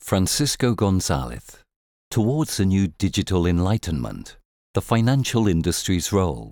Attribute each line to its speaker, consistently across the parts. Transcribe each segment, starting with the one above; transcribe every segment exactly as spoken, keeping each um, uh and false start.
Speaker 1: Francisco Gonzalez, Towards a New Digital Enlightenment, the Financial Industry's Role.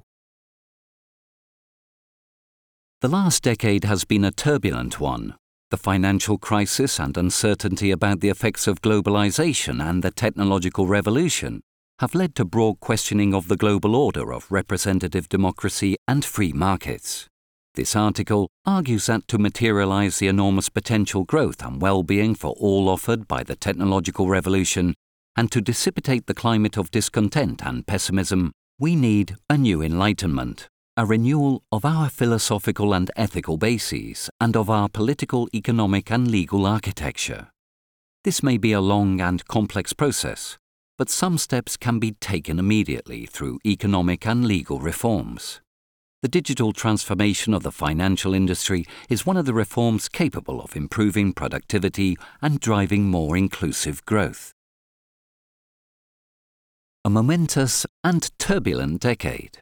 Speaker 1: The last decade has been a turbulent one. The financial crisis and uncertainty about the effects of globalization and the technological revolution have led to broad questioning of the global order of representative democracy and free markets. This article argues that to materialize the enormous potential growth and well-being for all offered by the technological revolution, and to dissipate the climate of discontent and pessimism, we need a new enlightenment, a renewal of our philosophical and ethical bases and of our political, economic and legal architecture. This may be a long and complex process, but some steps can be taken immediately through economic and legal reforms. The digital transformation of the financial industry is one of the reforms capable of improving productivity and driving more inclusive growth. A momentous and turbulent decade.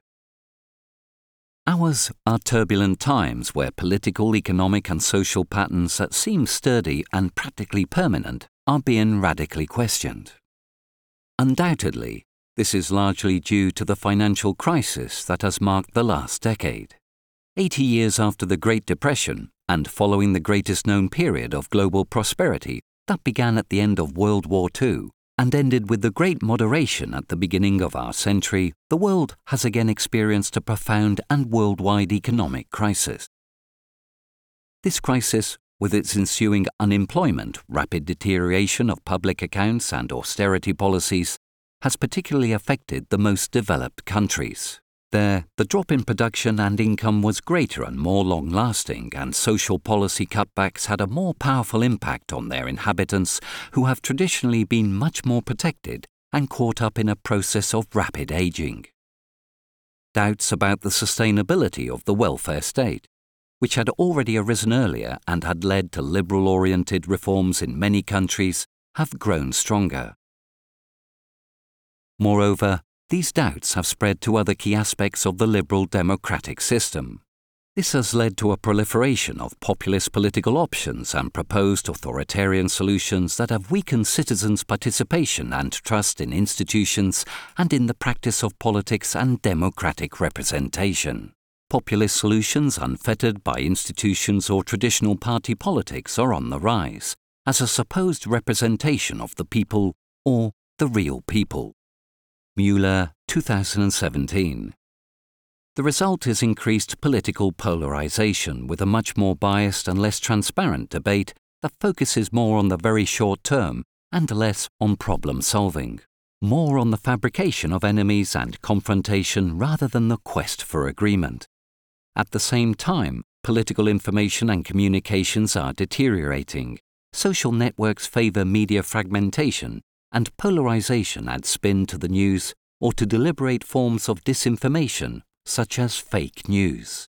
Speaker 1: Ours are turbulent times where political, economic and social patterns that seem sturdy and practically permanent are being radically questioned. Undoubtedly, this is largely due to the financial crisis that has marked the last decade. Eighty years after the Great Depression, and following the greatest known period of global prosperity that began at the end of World War Two and ended with the Great Moderation at the beginning of our century, the world has again experienced a profound and worldwide economic crisis. This crisis, with its ensuing unemployment, rapid deterioration of public accounts and austerity policies, has particularly affected the most developed countries. There, the drop in production and income was greater and more long-lasting, and social policy cutbacks had a more powerful impact on their inhabitants, who have traditionally been much more protected and caught up in a process of rapid aging. Doubts about the sustainability of the welfare state, which had already arisen earlier and had led to liberal-oriented reforms in many countries, have grown stronger. Moreover, these doubts have spread to other key aspects of the liberal democratic system. This has led to a proliferation of populist political options and proposed authoritarian solutions that have weakened citizens' participation and trust in institutions and in the practice of politics and democratic representation. Populist solutions unfettered by institutions or traditional party politics are on the rise, as a supposed representation of the people or the real people. Mueller, two thousand seventeen. The result is increased political polarization with a much more biased and less transparent debate that focuses more on the very short term and less on problem solving, more on the fabrication of enemies and confrontation rather than the quest for agreement. At the same time, political information and communications are deteriorating. Social networks favor media fragmentation, and polarization adds spin to the news or to deliberate forms of disinformation, such as fake news.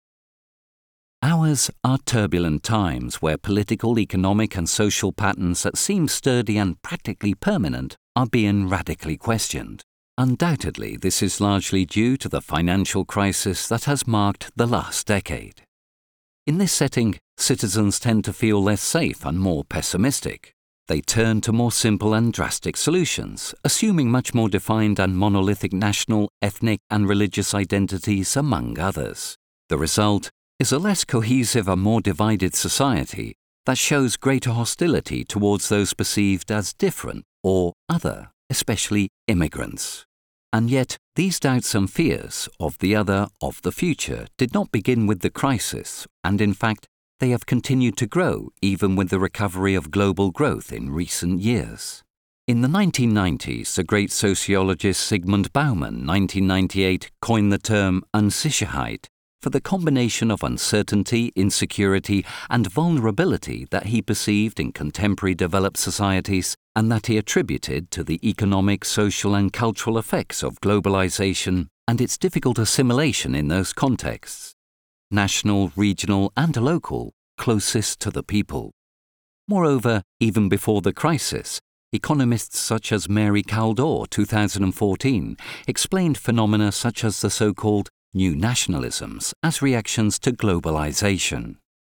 Speaker 1: Ours are turbulent times where political, economic and social patterns that seem sturdy and practically permanent are being radically questioned. Undoubtedly, this is largely due to the financial crisis that has marked the last decade. In this setting, citizens tend to feel less safe and more pessimistic. They turn to more simple and drastic solutions, assuming much more defined and monolithic national, ethnic and religious identities, among others. The result is a less cohesive and more divided society that shows greater hostility towards those perceived as different or other, especially immigrants. And yet, these doubts and fears of the other, of the future, did not begin with the crisis, and in fact, they have continued to grow even with the recovery of global growth in recent years. In the nineteen nineties, the great sociologist Zygmunt Bauman, nineteen ninety-eight, coined the term Unsicherheit for the combination of uncertainty, insecurity, and vulnerability that he perceived in contemporary developed societies and that he attributed to the economic, social, and cultural effects of globalization and its difficult assimilation in those contexts. National, regional and local, closest to the people. Moreover, even before the crisis, economists such as Mary Kaldor, two thousand fourteen, explained phenomena such as the so-called new nationalisms as reactions to globalization.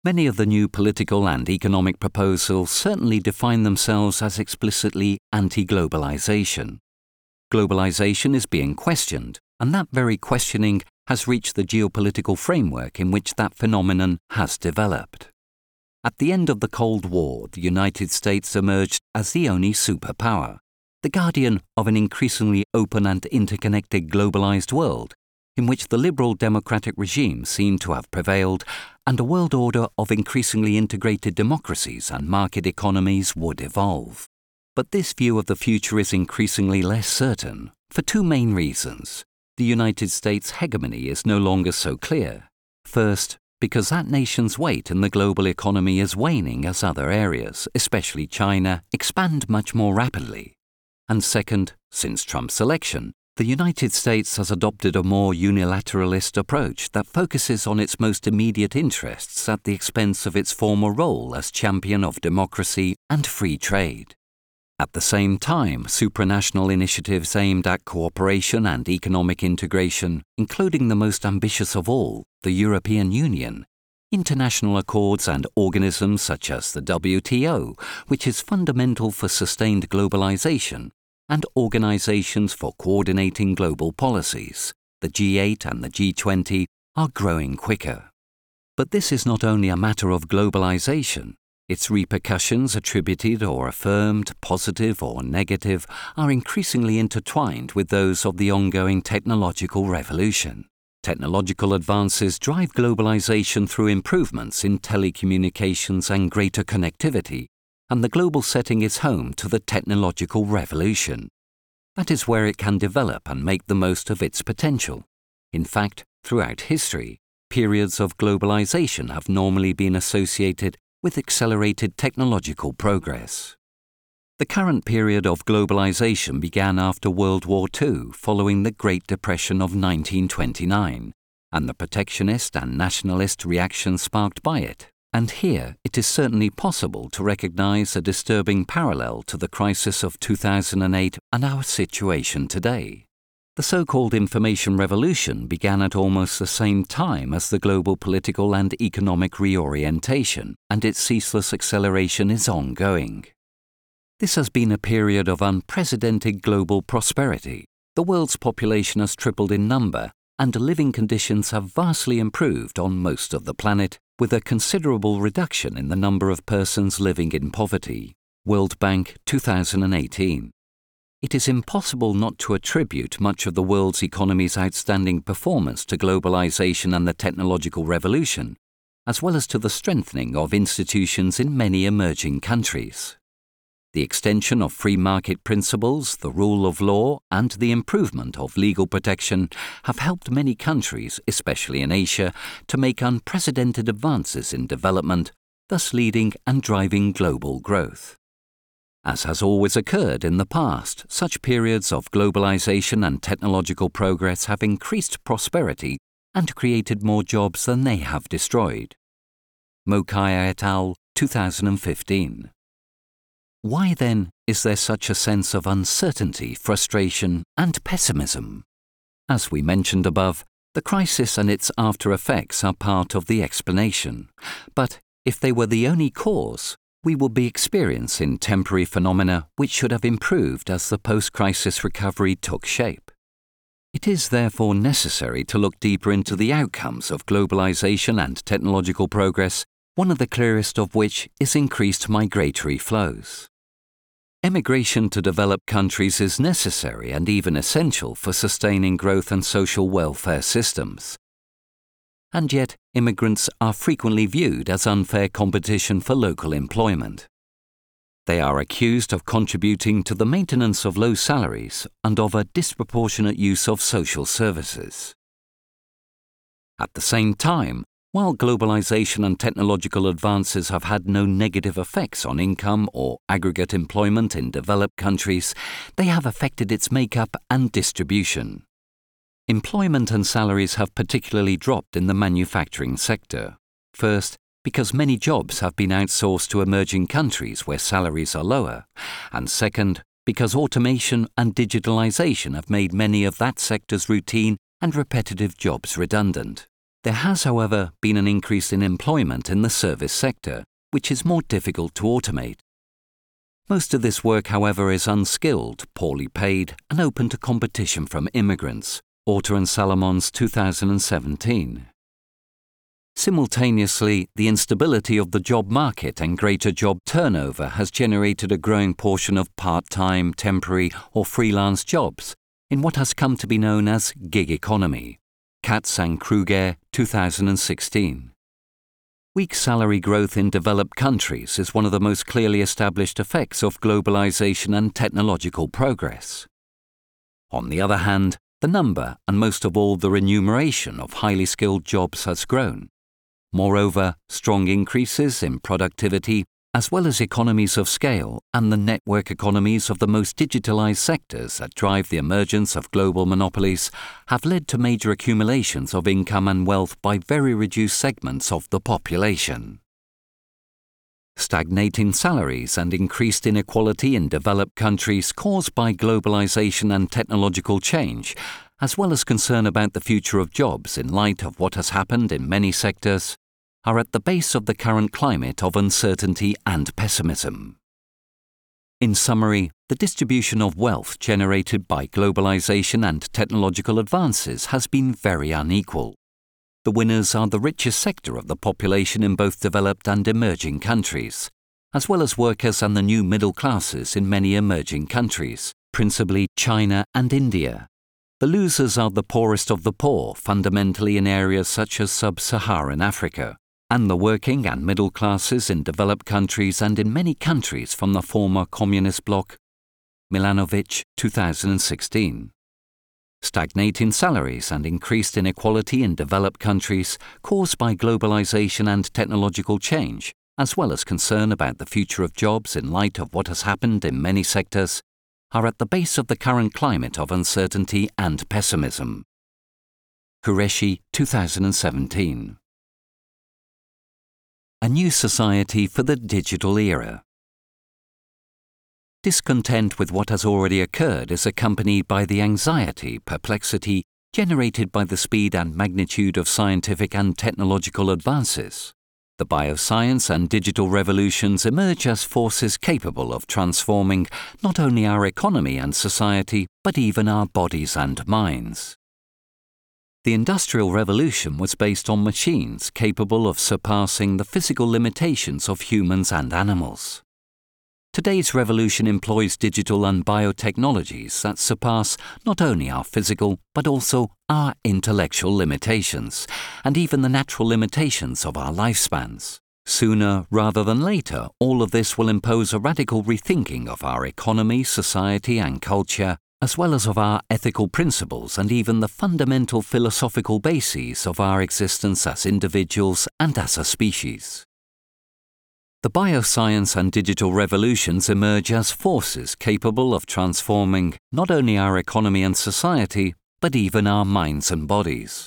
Speaker 1: Many of the new political and economic proposals certainly define themselves as explicitly anti-globalization. Globalization is being questioned, and that very questioning has reached the geopolitical framework in which that phenomenon has developed. At the end of the Cold War, the United States emerged as the only superpower, the guardian of an increasingly open and interconnected globalized world, in which the liberal democratic regime seemed to have prevailed and a world order of increasingly integrated democracies and market economies would evolve. But this view of the future is increasingly less certain, for two main reasons. The United States' hegemony is no longer so clear. First, because that nation's weight in the global economy is waning as other areas, especially China, expand much more rapidly. And second, since Trump's election, the United States has adopted a more unilateralist approach that focuses on its most immediate interests at the expense of its former role as champion of democracy and free trade. At the same time, supranational initiatives aimed at cooperation and economic integration, including the most ambitious of all, the European Union, international accords and organisms such as the W T O, which is fundamental for sustained globalization, and organizations for coordinating global policies, the G eight and the G twenty, are growing quicker. But this is not only a matter of globalization. Its repercussions, attributed or affirmed, positive or negative, are increasingly intertwined with those of the ongoing technological revolution. Technological advances drive globalization through improvements in telecommunications and greater connectivity, and the global setting is home to the technological revolution. That is where it can develop and make the most of its potential. In fact, throughout history, periods of globalization have normally been associated with accelerated technological progress. The current period of globalization began after World War Two, following the Great Depression of nineteen twenty-nine, and the protectionist and nationalist reaction sparked by it. And here it is certainly possible to recognize a disturbing parallel to the crisis of two thousand eight and our situation today. The so-called information revolution began at almost the same time as the global political and economic reorientation, and its ceaseless acceleration is ongoing. This has been a period of unprecedented global prosperity. The world's population has tripled in number, and living conditions have vastly improved on most of the planet, with a considerable reduction in the number of persons living in poverty. World Bank two thousand eighteen. It is impossible not to attribute much of the world's economy's outstanding performance to globalization and the technological revolution, as well as to the strengthening of institutions in many emerging countries. The extension of free market principles, the rule of law, and the improvement of legal protection have helped many countries, especially in Asia, to make unprecedented advances in development, thus leading and driving global growth. As has always occurred in the past, such periods of globalization and technological progress have increased prosperity and created more jobs than they have destroyed. Mokaya et al., two thousand fifteen. Why then is there such a sense of uncertainty, frustration, and pessimism? As we mentioned above, the crisis and its after-effects are part of the explanation. But if they were the only cause, we would be experiencing temporary phenomena which should have improved as the post-crisis recovery took shape. It is therefore necessary to look deeper into the outcomes of globalization and technological progress, one of the clearest of which is increased migratory flows. Emigration to developed countries is necessary and even essential for sustaining growth and social welfare systems. And yet, immigrants are frequently viewed as unfair competition for local employment. They are accused of contributing to the maintenance of low salaries and of a disproportionate use of social services. At the same time, while globalization and technological advances have had no negative effects on income or aggregate employment in developed countries, they have affected its makeup and distribution. Employment and salaries have particularly dropped in the manufacturing sector. First, because many jobs have been outsourced to emerging countries where salaries are lower, and second, because automation and digitalization have made many of that sector's routine and repetitive jobs redundant. There has, however, been an increase in employment in the service sector, which is more difficult to automate. Most of this work, however, is unskilled, poorly paid, and open to competition from immigrants. Orta and Salomons two thousand seventeen. Simultaneously, the instability of the job market and greater job turnover has generated a growing portion of part-time, temporary, or freelance jobs in what has come to be known as gig economy. Katz and Kruger, two thousand sixteen. Weak salary growth in developed countries is one of the most clearly established effects of globalization and technological progress. On the other hand, the number and most of all the remuneration of highly skilled jobs has grown. Moreover, strong increases in productivity, as well as economies of scale and the network economies of the most digitalized sectors that drive the emergence of global monopolies, have led to major accumulations of income and wealth by very reduced segments of the population. Stagnating salaries and increased inequality in developed countries caused by globalization and technological change, as well as concern about the future of jobs in light of what has happened in many sectors, are at the base of the current climate of uncertainty and pessimism. In summary, the distribution of wealth generated by globalization and technological advances has been very unequal. The winners are the richest sector of the population in both developed and emerging countries, as well as workers and the new middle classes in many emerging countries, principally China and India. The losers are the poorest of the poor, fundamentally in areas such as sub-Saharan Africa, and the working and middle classes in developed countries and in many countries from the former communist bloc. Milanovic, two thousand sixteen. Stagnating salaries and increased inequality in developed countries caused by globalization and technological change, as well as concern about the future of jobs in light of what has happened in many sectors, are at the base of the current climate of uncertainty and pessimism. Qureshi, two thousand seventeen. A new society for the digital era. Discontent with what has already occurred is accompanied by the anxiety, perplexity generated by the speed and magnitude of scientific and technological advances. The bioscience and digital revolutions emerge as forces capable of transforming not only our economy and society, but even our bodies and minds. The Industrial Revolution was based on machines capable of surpassing the physical limitations of humans and animals. Today's revolution employs digital and biotechnologies that surpass not only our physical but also our intellectual limitations, and even the natural limitations of our lifespans. Sooner rather than later, all of this will impose a radical rethinking of our economy, society, and culture, as well as of our ethical principles and even the fundamental philosophical bases of our existence as individuals and as a species. The bioscience and digital revolutions emerge as forces capable of transforming not only our economy and society, but even our minds and bodies.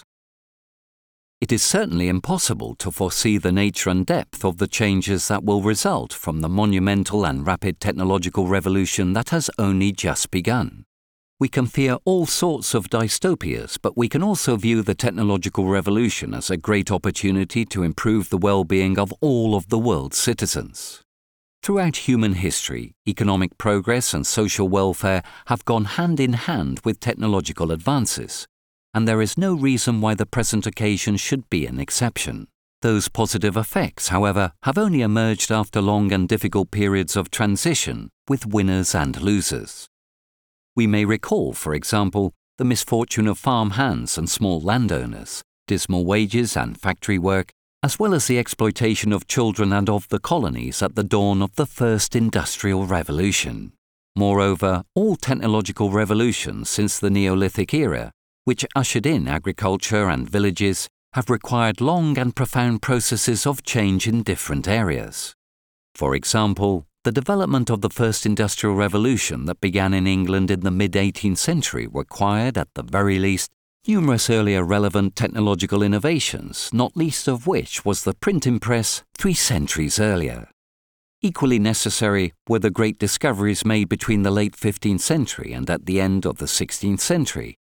Speaker 1: It is certainly impossible to foresee the nature and depth of the changes that will result from the monumental and rapid technological revolution that has only just begun. We can fear all sorts of dystopias, but we can also view the technological revolution as a great opportunity to improve the well-being of all of the world's citizens. Throughout human history, economic progress and social welfare have gone hand in hand with technological advances, and there is no reason why the present occasion should be an exception. Those positive effects, however, have only emerged after long and difficult periods of transition, with winners and losers. We may recall, for example, the misfortune of farm hands and small landowners, dismal wages and factory work, as well as the exploitation of children and of the colonies at the dawn of the first industrial revolution. Moreover, all technological revolutions since the Neolithic era, which ushered in agriculture and villages, have required long and profound processes of change in different areas. For example, the development of the first industrial revolution that began in England in the mid-eighteenth century required, at the very least, numerous earlier relevant technological innovations, not least of which was the printing press three centuries earlier. Equally necessary were the great discoveries made between the late fifteenth century and at the end of the sixteenth century,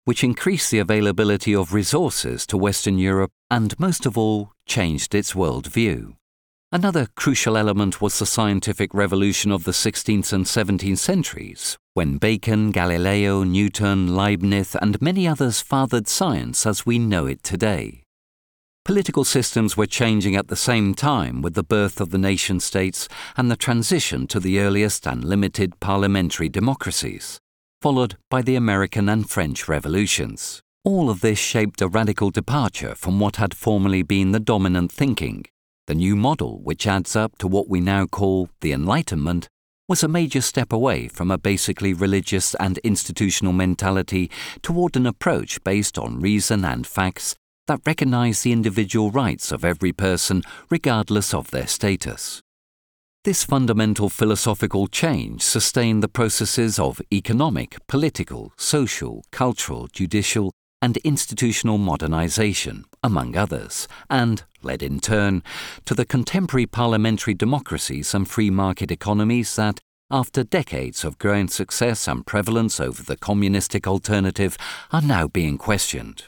Speaker 1: which increased the availability of resources to Western Europe and, most of all, changed its worldview. Another crucial element was the scientific revolution of the sixteenth and seventeenth centuries, when Bacon, Galileo, Newton, Leibniz, and many others fathered science as we know it today. Political systems were changing at the same time with the birth of the nation-states and the transition to the earliest and limited parliamentary democracies, followed by the American and French revolutions. All of this shaped a radical departure from what had formerly been the dominant thinking. The new model, which adds up to what we now call the Enlightenment, was a major step away from a basically religious and institutional mentality toward an approach based on reason and facts that recognize the individual rights of every person regardless of their status. This fundamental philosophical change sustained the processes of economic, political, social, cultural, judicial, and institutional modernization, among others, and led in turn to the contemporary parliamentary democracies and free market economies that, after decades of growing success and prevalence over the communistic alternative, are now being questioned.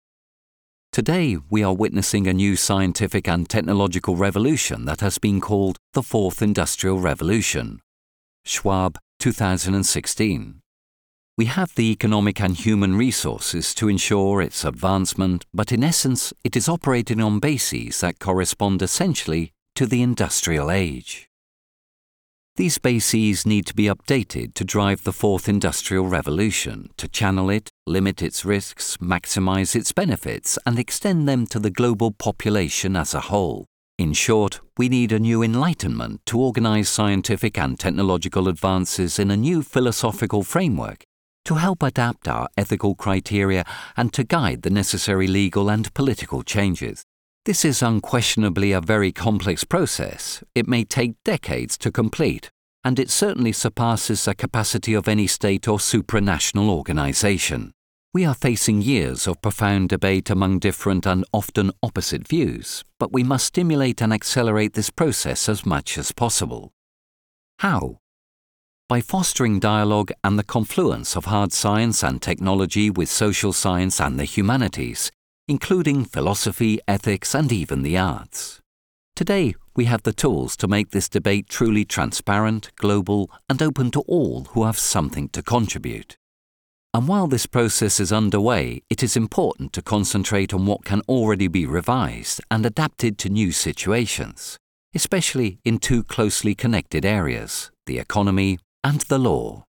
Speaker 1: Today, we are witnessing a new scientific and technological revolution that has been called the Fourth Industrial Revolution. Schwab, two thousand sixteen. We have the economic and human resources to ensure its advancement, but in essence, it is operating on bases that correspond essentially to the industrial age. These bases need to be updated to drive the Fourth Industrial Revolution, to channel it, limit its risks, maximize its benefits, and extend them to the global population as a whole. In short, we need a new enlightenment to organize scientific and technological advances in a new philosophical framework, to help adapt our ethical criteria and to guide the necessary legal and political changes. This is unquestionably a very complex process. It may take decades to complete, and it certainly surpasses the capacity of any state or supranational organization. We are facing years of profound debate among different and often opposite views, but we must stimulate and accelerate this process as much as possible. How? By fostering dialogue and the confluence of hard science and technology with social science and the humanities, including philosophy, ethics, and even the arts. Today, we have the tools to make this debate truly transparent, global, and open to all who have something to contribute. And while this process is underway, it is important to concentrate on what can already be revised and adapted to new situations, especially in two closely connected areas, the economy and the law.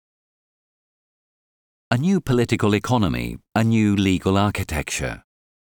Speaker 1: A new political economy, a new legal architecture.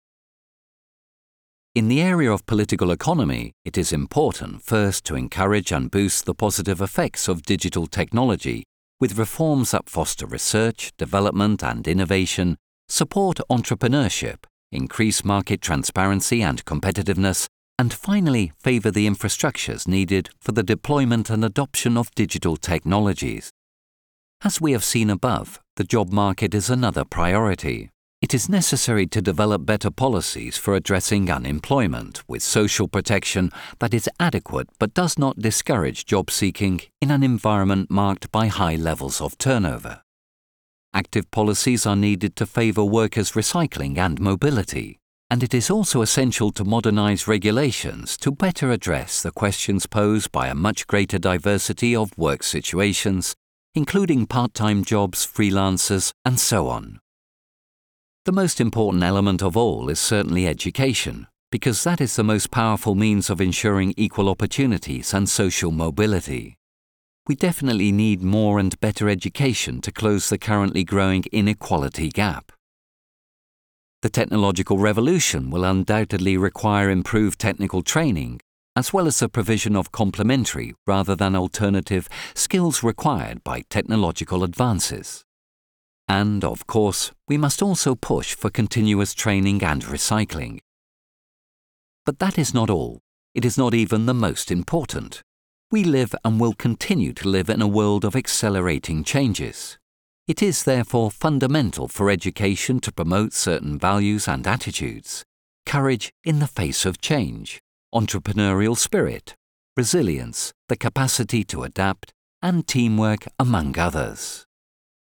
Speaker 1: In the area of political economy, it is important first to encourage and boost the positive effects of digital technology with reforms that foster research, development and innovation, support entrepreneurship, increase market transparency and competitiveness, and finally favor the infrastructures needed for the deployment and adoption of digital technologies. As we have seen above, the job market is another priority. It is necessary to develop better policies for addressing unemployment with social protection that is adequate but does not discourage job seeking in an environment marked by high levels of turnover. Active policies are needed to favor workers' recycling and mobility, and it is also essential to modernize regulations to better address the questions posed by a much greater diversity of work situations, including part-time jobs, freelancers, and so on. The most important element of all is certainly education, because that is the most powerful means of ensuring equal opportunities and social mobility. We definitely need more and better education to close the currently growing inequality gap. The technological revolution will undoubtedly require improved technical training, as well as the provision of complementary rather than alternative skills required by technological advances. And, of course, we must also push for continuous training and recycling. But that is not all. It is not even the most important. We live and will continue to live in a world of accelerating changes. It is therefore fundamental for education to promote certain values and attitudes: courage in the face of change, entrepreneurial spirit, resilience, the capacity to adapt, and teamwork, among others.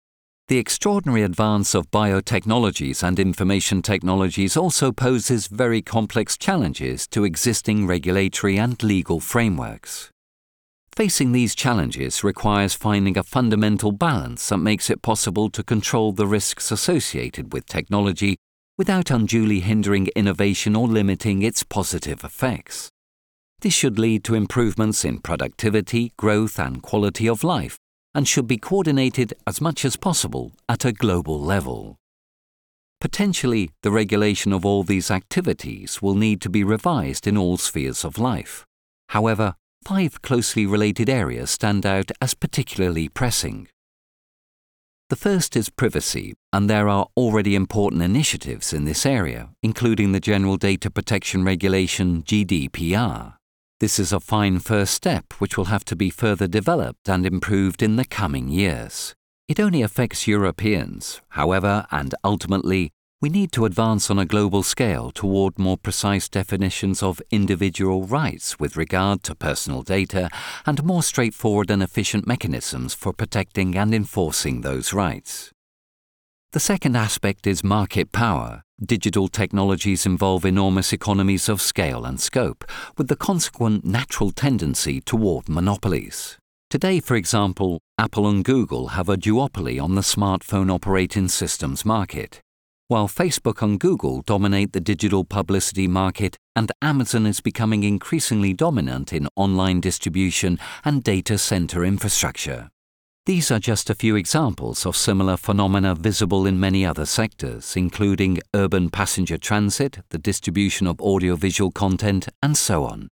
Speaker 1: The extraordinary advance of biotechnologies and information technologies also poses very complex challenges to existing regulatory and legal frameworks. Facing these challenges requires finding a fundamental balance that makes it possible to control the risks associated with technology without unduly hindering innovation or limiting its positive effects. This should lead to improvements in productivity, growth, and quality of life, and should be coordinated as much as possible at a global level. Potentially, the regulation of all these activities will need to be revised in all spheres of life. However, five closely related areas stand out as particularly pressing. The first is privacy, and there are already important initiatives in this area, including the General Data Protection Regulation G D P R. This is a fine first step which will have to be further developed and improved in the coming years. It only affects Europeans, however, and ultimately, we need to advance on a global scale toward more precise definitions of individual rights with regard to personal data and more straightforward and efficient mechanisms for protecting and enforcing those rights. The second aspect is market power. Digital technologies involve enormous economies of scale and scope, with the consequent natural tendency toward monopolies. Today, for example, Apple and Google have a duopoly on the smartphone operating systems market, while Facebook and Google dominate the digital publicity market, and Amazon is becoming increasingly dominant in online distribution and data center infrastructure. These are just a few examples of similar phenomena visible in many other sectors, including urban passenger transit, the distribution of audiovisual content, and so on.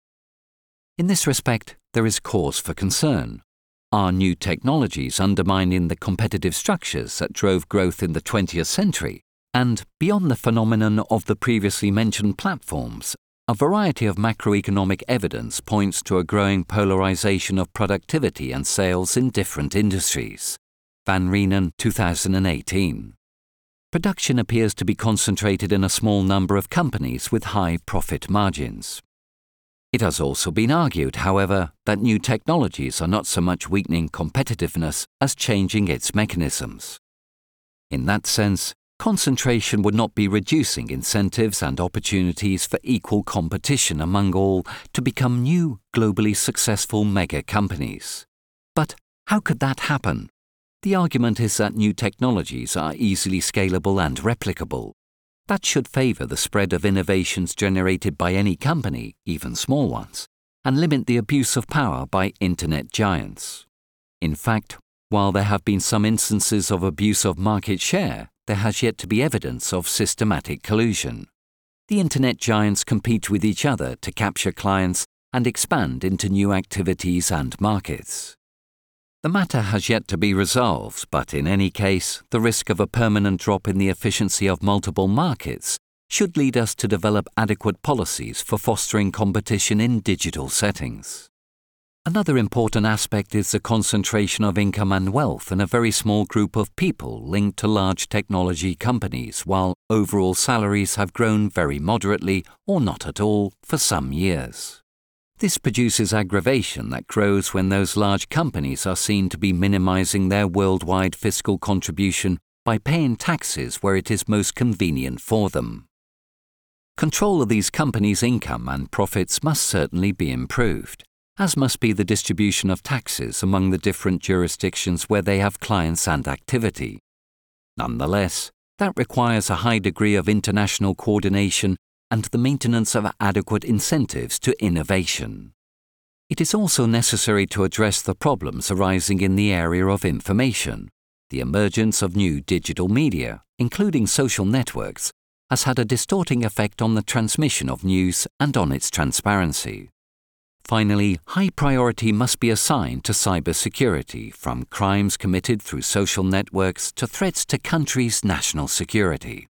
Speaker 1: In this respect, there is cause for concern. Are new technologies undermining the competitive structures that drove growth in the twentieth century? And, beyond the phenomenon of the previously mentioned platforms, a variety of macroeconomic evidence points to a growing polarization of productivity and sales in different industries. Van Reenen, two thousand eighteen. Production appears to be concentrated in a small number of companies with high profit margins. It has also been argued, however, that new technologies are not so much weakening competitiveness as changing its mechanisms. In that sense, concentration would not be reducing incentives and opportunities for equal competition among all to become new, globally successful mega companies. But how could that happen? The argument is that new technologies are easily scalable and replicable. That should favor the spread of innovations generated by any company, even small ones, and limit the abuse of power by internet giants. In fact, while there have been some instances of abuse of market share, there has yet to be evidence of systematic collusion. The internet giants compete with each other to capture clients and expand into new activities and markets. The matter has yet to be resolved, but in any case, the risk of a permanent drop in the efficiency of multiple markets should lead us to develop adequate policies for fostering competition in digital settings. Another important aspect is the concentration of income and wealth in a very small group of people linked to large technology companies, while overall salaries have grown very moderately or not at all for some years. This produces aggravation that grows when those large companies are seen to be minimizing their worldwide fiscal contribution by paying taxes where it is most convenient for them. Control of these companies' income and profits must certainly be improved, as must be the distribution of taxes among the different jurisdictions where they have clients and activity. Nonetheless, that requires a high degree of international coordination and the maintenance of adequate incentives to innovation. It is also necessary to address the problems arising in the area of information. The emergence of new digital media, including social networks, has had a distorting effect on the transmission of news and on its transparency. Finally, high priority must be assigned to cybersecurity, from crimes committed through social networks to threats to countries' national security.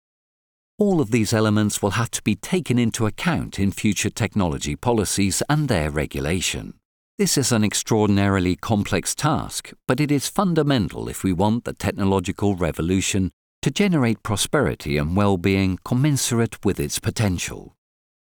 Speaker 1: All of these elements will have to be taken into account in future technology policies and their regulation. This is an extraordinarily complex task, but it is fundamental if we want the technological revolution to generate prosperity and well-being commensurate with its potential.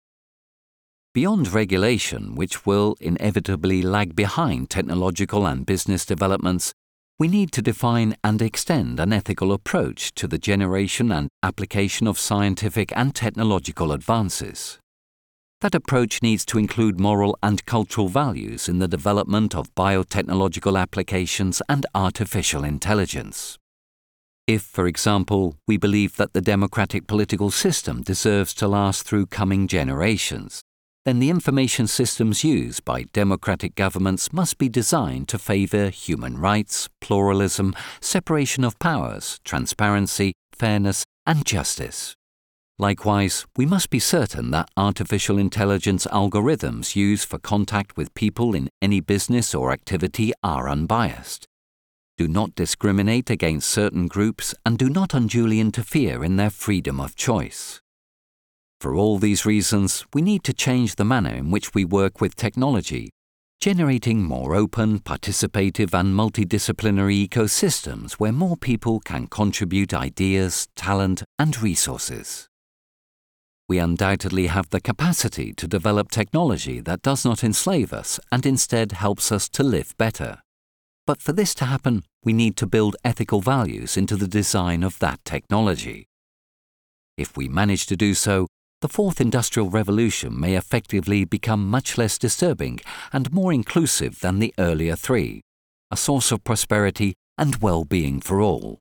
Speaker 1: Beyond regulation, which will inevitably lag behind technological and business developments, We need to define and extend an ethical approach to the generation and application of scientific and technological advances. That approach needs to include moral and cultural values in the development of biotechnological applications and artificial intelligence. If, for example, we believe that the democratic political system deserves to last through coming generations, then the information systems used by democratic governments must be designed to favour human rights, pluralism, separation of powers, transparency, fairness, and justice. Likewise, we must be certain that artificial intelligence algorithms used for contact with people in any business or activity are unbiased, do not discriminate against certain groups, and do not unduly interfere in their freedom of choice. For all these reasons, we need to change the manner in which we work with technology, generating more open, participative and multidisciplinary ecosystems where more people can contribute ideas, talent and resources. We undoubtedly have the capacity to develop technology that does not enslave us and instead helps us to live better. But for this to happen, we need to build ethical values into the design of that technology. If we manage to do so, the Fourth Industrial Revolution may effectively become much less disturbing and more inclusive than the earlier three, a source of prosperity and well-being for all.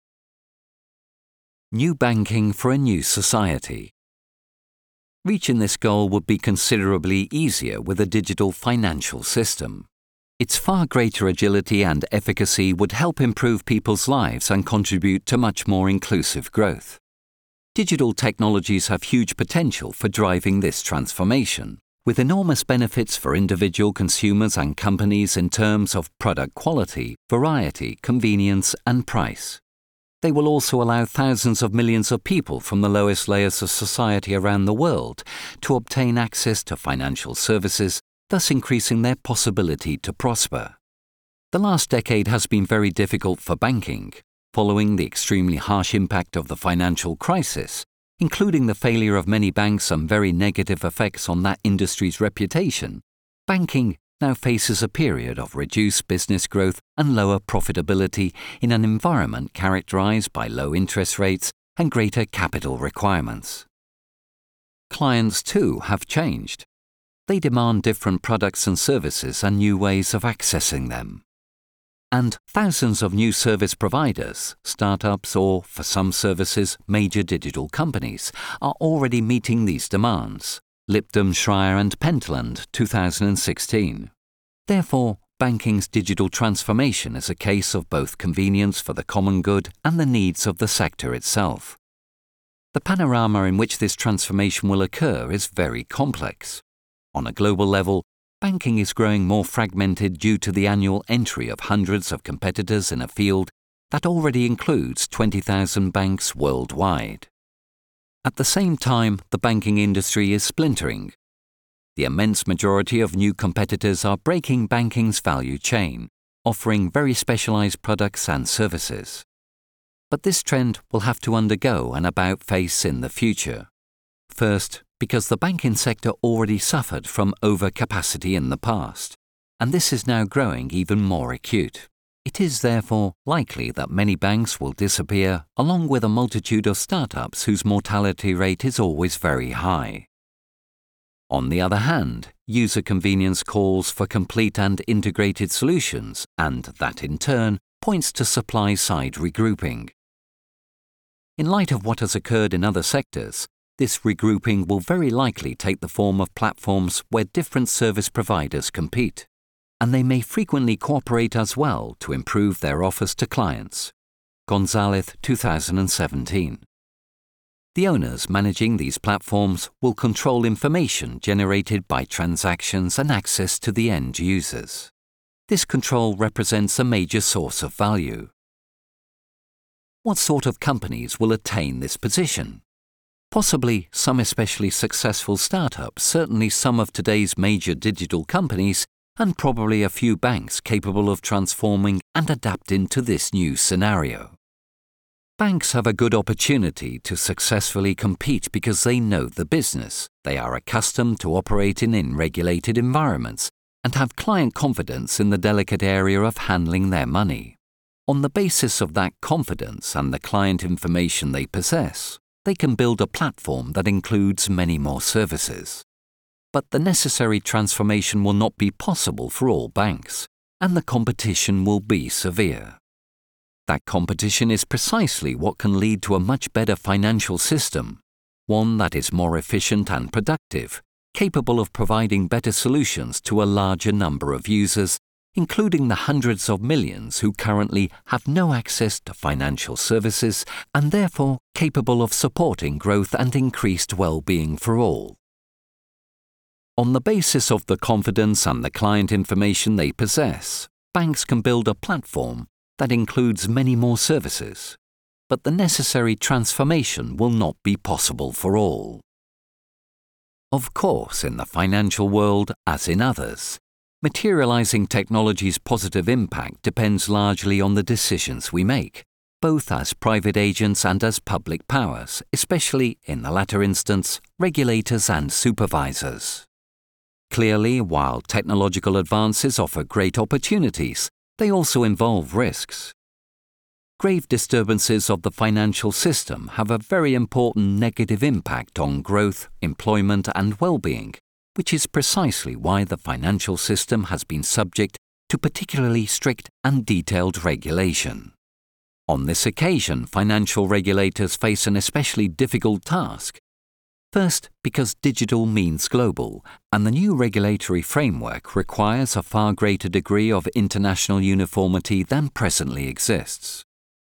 Speaker 1: New banking for a new society. Reaching this goal would be considerably easier with a digital financial system. Its far greater agility and efficacy would help improve people's lives and contribute to much more inclusive growth. Digital technologies have huge potential for driving this transformation, with enormous benefits for individual consumers and companies in terms of product quality, variety, convenience, and price. They will also allow thousands of millions of people from the lowest layers of society around the world to obtain access to financial services, thus increasing their possibility to prosper. The last decade has been very difficult for banking, following the extremely harsh impact of the financial crisis, including the failure of many banks and very negative effects on that industry's reputation. Banking now faces a period of reduced business growth and lower profitability in an environment characterized by low interest rates and greater capital requirements. Clients, too, have changed. They demand different products and services and new ways of accessing them. And thousands of new service providers, startups or, for some services, major digital companies, are already meeting these demands. Lipton, Schreier and Pentland, two thousand sixteen. Therefore, banking's digital transformation is a case of both convenience for the common good and the needs of the sector itself. The panorama in which this transformation will occur is very complex. On a global level, banking is growing more fragmented due to the annual entry of hundreds of competitors in a field that already includes twenty thousand banks worldwide. At the same time, the banking industry is splintering. The immense majority of new competitors are breaking banking's value chain, offering very specialized products and services. But this trend will have to undergo an about-face in the future. First, because the banking sector already suffered from overcapacity in the past, and this is now growing even more acute. It is therefore likely that many banks will disappear, along with a multitude of startups whose mortality rate is always very high. On the other hand, user convenience calls for complete and integrated solutions, and that in turn points to supply-side regrouping. In light of what has occurred in other sectors, this regrouping will very likely take the form of platforms where different service providers compete, and they may frequently cooperate as well to improve their offers to clients. Gonzalez, two thousand seventeen. The owners managing these platforms will control information generated by transactions and access to the end users. This control represents a major source of value. What sort of companies will attain this position? Possibly some especially successful startups, certainly some of today's major digital companies, and probably a few banks capable of transforming and adapting to this new scenario. Banks have a good opportunity to successfully compete because they know the business, they are accustomed to operating in regulated environments, and have client confidence in the delicate area of handling their money. On the basis of that confidence and the client information they possess, they can build a platform that includes many more services. But the necessary transformation will not be possible for all banks, and the competition will be severe. That competition is precisely what can lead to a much better financial system, one that is more efficient and productive, capable of providing better solutions to a larger number of users, including the hundreds of millions who currently have no access to financial services and therefore capable of supporting growth and increased well-being for all. On the basis of the confidence and the client information they possess, banks can build a platform that includes many more services, but the necessary transformation will not be possible for all. Of course, in the financial world, as in others, materializing technology's positive impact depends largely on the decisions we make, both as private agents and as public powers, especially, in the latter instance, regulators and supervisors. Clearly, while technological advances offer great opportunities, they also involve risks. Grave disturbances of the financial system have a very important negative impact on growth, employment and well-being, which is precisely why the financial system has been subject to particularly strict and detailed regulation. On this occasion, financial regulators face an especially difficult task. First, because digital means global, and the new regulatory framework requires a far greater degree of international uniformity than presently exists.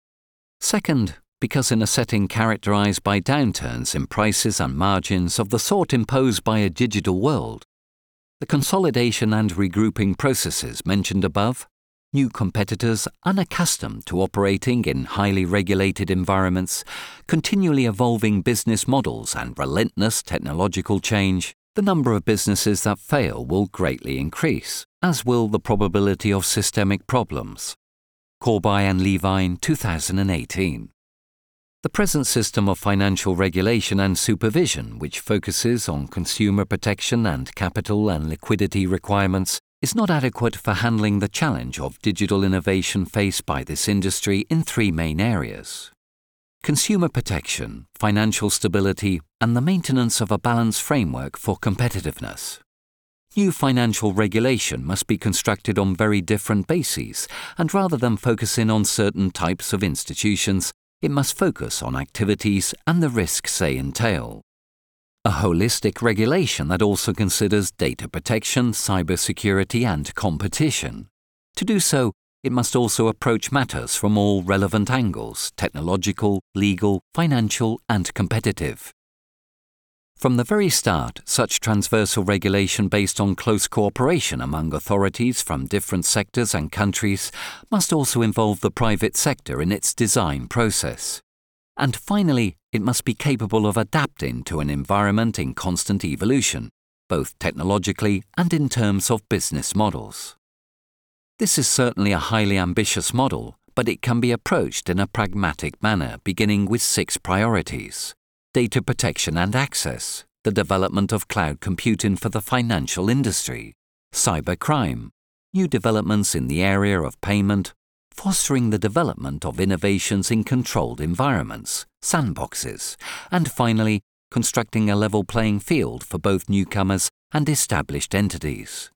Speaker 1: Second, because in a setting characterized by downturns in prices and margins of the sort imposed by a digital world, the consolidation and regrouping processes mentioned above, new competitors unaccustomed to operating in highly regulated environments, continually evolving business models and relentless technological change, the number of businesses that fail will greatly increase, as will the probability of systemic problems. Corby and Levine, two thousand eighteen. The present system of financial regulation and supervision, which focuses on consumer protection and capital and liquidity requirements, is not adequate for handling the challenge of digital innovation faced by this industry in three main areas: consumer protection, financial stability, and the maintenance of a balanced framework for competitiveness. New financial regulation must be constructed on very different bases, and rather than focus in on certain types of institutions, it must focus on activities and the risks they entail. A holistic regulation that also considers data protection, cybersecurity, and competition. To do so, it must also approach matters from all relevant angles: technological, legal, financial, and competitive. From the very start, such transversal regulation based on close cooperation among authorities from different sectors and countries must also involve the private sector in its design process. And finally, it must be capable of adapting to an environment in constant evolution, both technologically and in terms of business models. This is certainly a highly ambitious model, but it can be approached in a pragmatic manner, beginning with six priorities: data protection and access, the development of cloud computing for the financial industry, cybercrime, new developments in the area of payment, fostering the development of innovations in controlled environments, sandboxes, and finally, constructing a level playing field for both newcomers and established entities.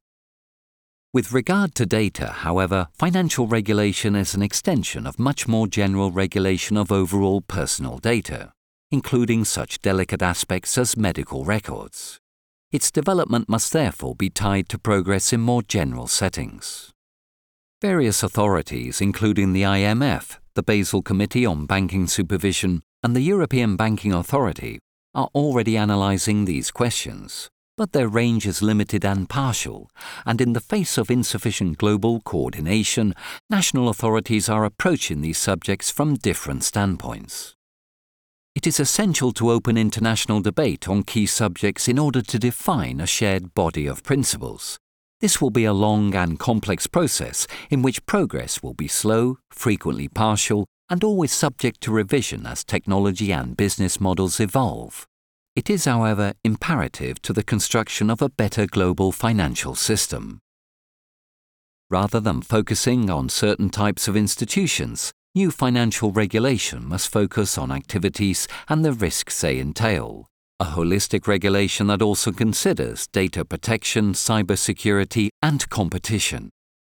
Speaker 1: With regard to data, however, financial regulation is an extension of much more general regulation of overall personal data, including such delicate aspects as medical records. Its development must therefore be tied to progress in more general settings. Various authorities, including the I M F, the Basel Committee on Banking Supervision, and the European Banking Authority, are already analysing these questions, but their range is limited and partial, and in the face of insufficient global coordination, national authorities are approaching these subjects from different standpoints. It is essential to open international debate on key subjects in order to define a shared body of principles. This will be a long and complex process in which progress will be slow, frequently partial, and always subject to revision as technology and business models evolve. It is, however, imperative to the construction of a better global financial system. Rather than focusing on certain types of institutions, new financial regulation must focus on activities and the risks they entail. A holistic regulation that also considers data protection, cybersecurity, and competition.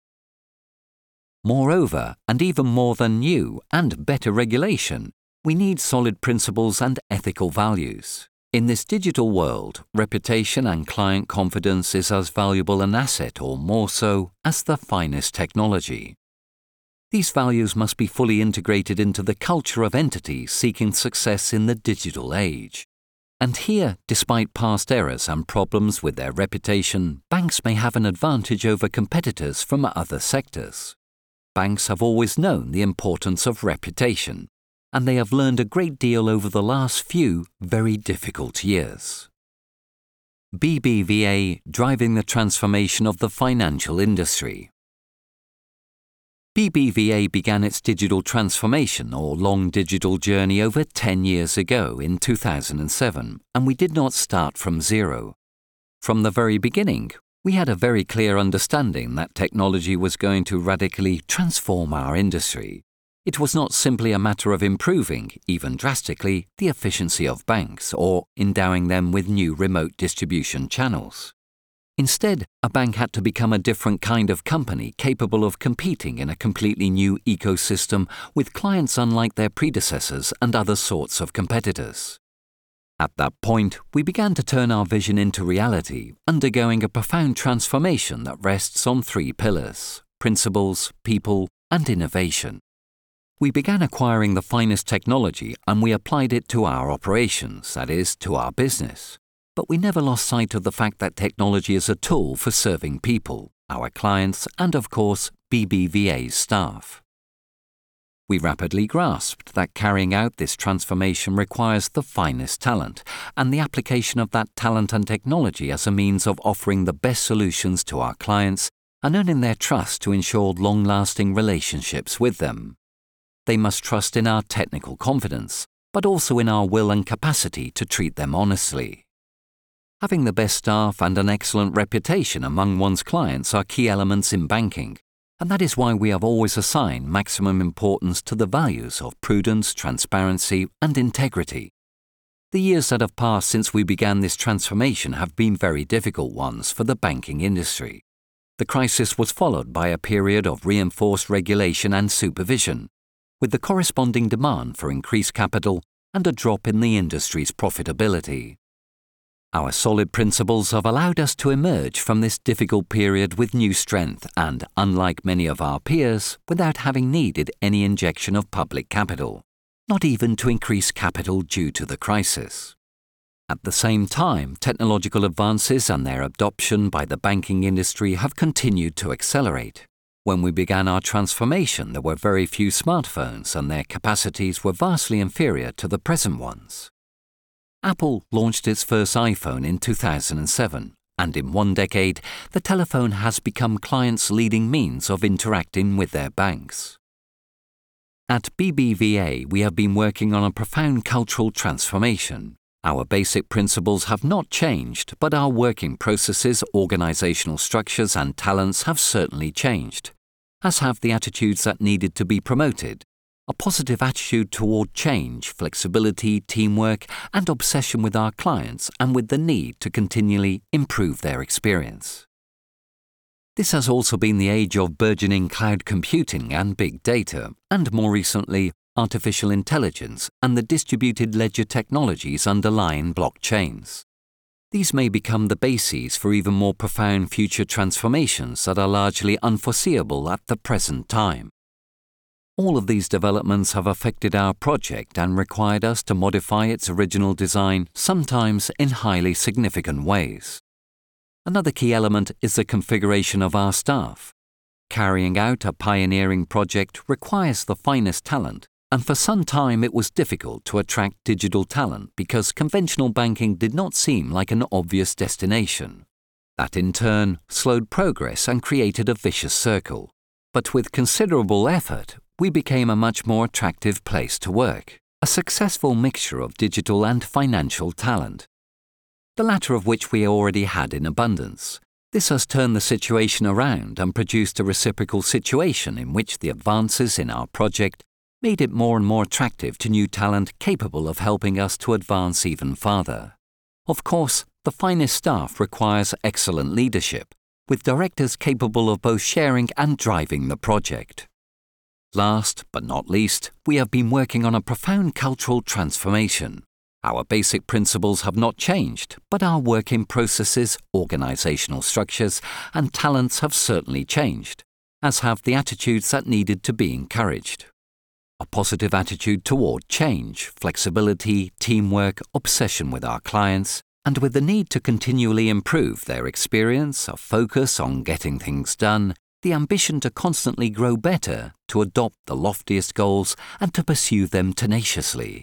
Speaker 1: Moreover, and even more than new and better regulation, we need solid principles and ethical values. In this digital world, reputation and client confidence is as valuable an asset or more so as the finest technology. These values must be fully integrated into the culture of entities seeking success in the digital age. And here, despite past errors and problems with their reputation, banks may have an advantage over competitors from other sectors. Banks have always known the importance of reputation, and they have learned a great deal over the last few very difficult years. B B V A driving the transformation of the financial industry. B B V A began its digital transformation or long digital journey over ten years ago in two thousand seven, and we did not start from zero. From the very beginning, we had a very clear understanding that technology was going to radically transform our industry. It was not simply a matter of improving, even drastically, the efficiency of banks or endowing them with new remote distribution channels. Instead, a bank had to become a different kind of company capable of competing in a completely new ecosystem with clients unlike their predecessors and other sorts of competitors. At that point, we began to turn our vision into reality, undergoing a profound transformation that rests on three pillars: principles, people, and innovation. We began acquiring the finest technology and we applied it to our operations, that is, to our business. But we never lost sight of the fact that technology is a tool for serving people, our clients, and of course, B B V A's staff. We rapidly grasped that carrying out this transformation requires the finest talent, and the application of that talent and technology as a means of offering the best solutions to our clients and earning their trust to ensure long-lasting relationships with them. They must trust in our technical confidence, but also in our will and capacity to treat them honestly. Having the best staff and an excellent reputation among one's clients are key elements in banking, and that is why we have always assigned maximum importance to the values of prudence, transparency, and integrity. The years that have passed since we began this transformation have been very difficult ones for the banking industry. The crisis was followed by a period of reinforced regulation and supervision, with the corresponding demand for increased capital and a drop in the industry's profitability. Our solid principles have allowed us to emerge from this difficult period with new strength and, unlike many of our peers, without having needed any injection of public capital, not even to increase capital due to the crisis. At the same time, technological advances and their adoption by the banking industry have continued to accelerate. When we began our transformation, there were very few smartphones and their capacities were vastly inferior to the present ones. Apple launched its first iPhone in two thousand seven, and in one decade, the telephone has become clients' leading means of interacting with their banks. At B B V A, we have been working on a profound cultural transformation. Our basic principles have not changed, but our working processes, organizational structures, and talents have certainly changed, as have the attitudes that needed to be promoted. A positive attitude toward change, flexibility, teamwork, and obsession with our clients and with the need to continually improve their experience. This has also been the age of burgeoning cloud computing and big data, and more recently, artificial intelligence and the distributed ledger technologies underlying blockchains. These may become the bases for even more profound future transformations that are largely unforeseeable at the present time. All of these developments have affected our project and required us to modify its original design, sometimes in highly significant ways. Another key element is the configuration of our staff. Carrying out a pioneering project requires the finest talent, and for some time it was difficult to attract digital talent because conventional banking did not seem like an obvious destination. That in turn slowed progress and created a vicious circle. But with considerable effort, we became a much more attractive place to work, a successful mixture of digital and financial talent, the latter of which we already had in abundance. This has turned the situation around and produced a reciprocal situation in which the advances in our project made it more and more attractive to new talent capable of helping us to advance even farther. Of course, the finest staff requires excellent leadership, with directors capable of both sharing and driving the project. Last but not least, we have been working on a profound cultural transformation. Our basic principles have not changed, but our working processes, organizational structures, and talents have certainly changed, as have the attitudes that needed to be encouraged. A positive attitude toward change, flexibility, teamwork, obsession with our clients, and with the need to continually improve their experience, a focus on getting things done, the ambition to constantly grow better, to adopt the loftiest goals, and to pursue them tenaciously.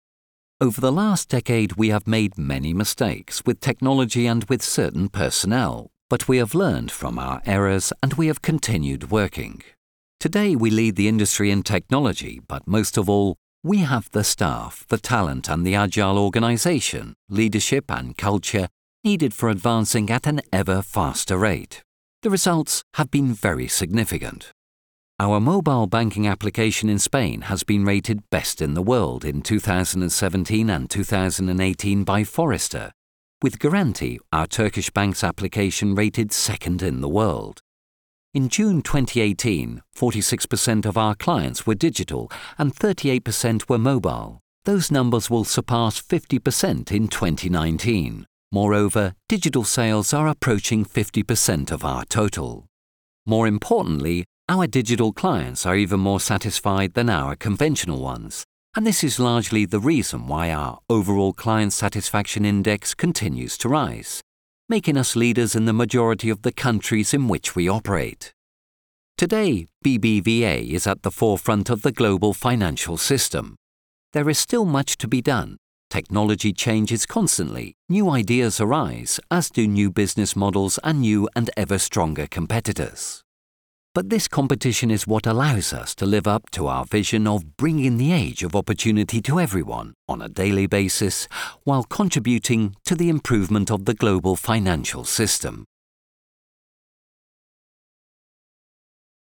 Speaker 1: Over the last decade, we have made many mistakes with technology and with certain personnel, but we have learned from our errors and we have continued working. Today, we lead the industry in technology, but most of all, we have the staff, the talent and the agile organization, leadership and culture needed for advancing at an ever faster rate. The results have been very significant. Our mobile banking application in Spain has been rated best in the world in two thousand seventeen and two thousand eighteen by Forrester, with Garanti, our Turkish bank's application, rated second in the world. In June twenty eighteen, forty-six percent of our clients were digital and thirty-eight percent were mobile. Those numbers will surpass fifty percent in twenty nineteen. Moreover, digital sales are approaching fifty percent of our total. More importantly, our digital clients are even more satisfied than our conventional ones, and this is largely the reason why our overall client satisfaction index continues to rise, making us leaders in the majority of the countries in which we operate. Today, B B V A is at the forefront of the global financial system. There is still much to be done. Technology changes constantly, new ideas arise, as do new business models and new and ever stronger competitors. But this competition is what allows us to live up to our vision of bringing the age of opportunity to everyone on a daily basis while contributing to the improvement of the global financial system.